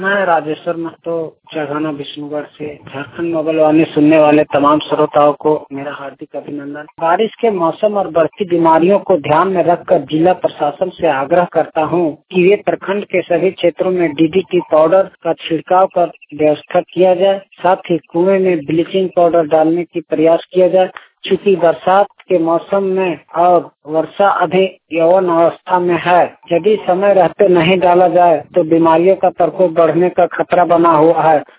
मैं राजेश्वर महतो चढ़ाना विष्णुगढ़ से। झारखंड मोबाइल वाणी सुनने वाले तमाम श्रोताओं को मेरा हार्दिक अभिनंदन। बारिश के मौसम और बढ़ती बीमारियों को ध्यान में रखकर जिला प्रशासन से आग्रह करता हूं कि वे प्रखंड के सभी क्षेत्रों में डीडीटी पाउडर का छिड़काव कर व्यवस्था किया जाए। साथ ही कुएं में ब्लीचिंग पाउडर डालने की प्रयास किया जाए। चूँकि बरसात के मौसम में और वर्षा अभी यौवन अवस्था में है, यदि समय रहते नहीं डाला जाए तो बीमारियों का प्रकोप बढ़ने का खतरा बना हुआ है।